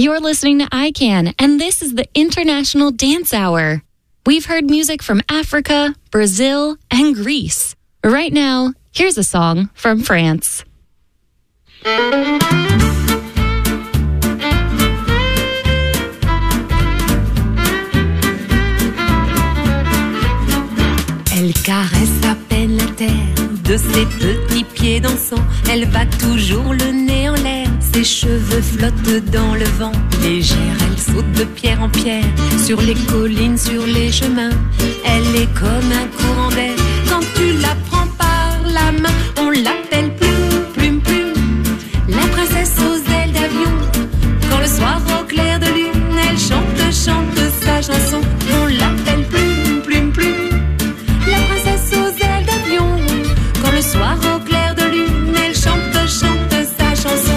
You're listening to ICANN, and this is the International Dance Hour. We've heard music from Africa, Brazil, and Greece. Right now, here's a song from France. Elle caresse à peine la terre de ses petits pieds dansants. Elle va toujours le nez en l'air, ses cheveux flottent dans le vent. Légère, elle saute de pierre en pierre, sur les collines, sur les chemins. Elle est comme un courant d'air, quand tu la prends par la main. On l'appelle Plume, Plume, Plume, la princesse aux ailes d'avion. Quand le soir au clair de lune, elle chante, chante sa chanson. On l'appelle Plume, Plume, Plume, la princesse aux ailes d'avion. Quand le soir au clair de lune, elle chante, chante sa chanson.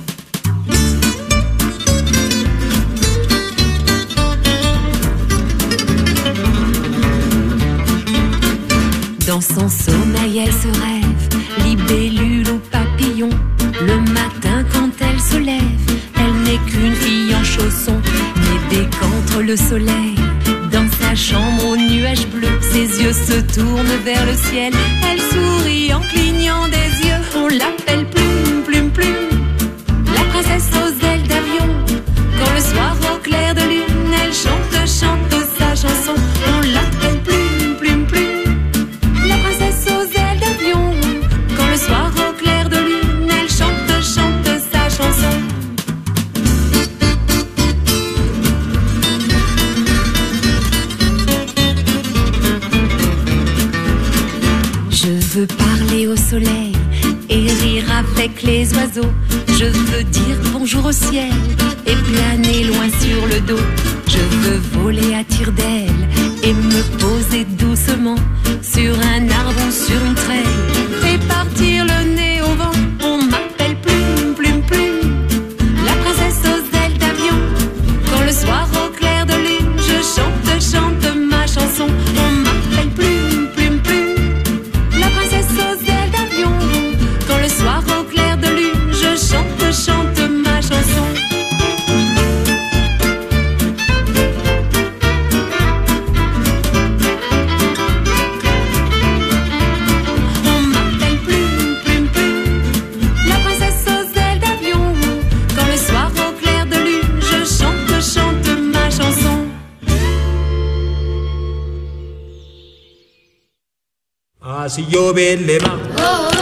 Dans son sommeil, elle se rêve, libellule ou papillon. Le matin, quand elle se lève, elle n'est qu'une fille en chaussons. Mais dès qu'entre le soleil dans sa chambre aux nuages bleus, ses yeux se tournent vers le ciel. Elle sourit en clignant des yeux. On l'appelle Plume, Plume, Plume, la princesse aux ailes d'avion. Quand le soir au clair de lune, elle chante, chante sa chanson. On l'appelle Plume, Plume, Plume, la princesse aux ailes d'avion. Quand le soir au clair de lune, elle chante, chante sa chanson. Je veux parler au soleil et rire avec les oiseaux. Je veux dire bonjour au ciel et planer loin sur le dos. Je veux voler à tire-d'aile et me poser doucement sur un arbre ou sur une treille et partir le nez au vent. On m'appelle Plume, Plume, Plume, la princesse aux ailes d'avion. Quand le soir au clair de lune, je chante, chante ma chanson. On m'appelle Plume, Plume, Plume, la princesse aux ailes d'avion. Quand le soir au clair de lune, je chante, chante ma chanson. On m'appelle Plume, Plume, Plume, la princesse aux ailes d'avion. Quand le soir au clair de lune, je chante, chante ma chanson. Ah, si yo bellema,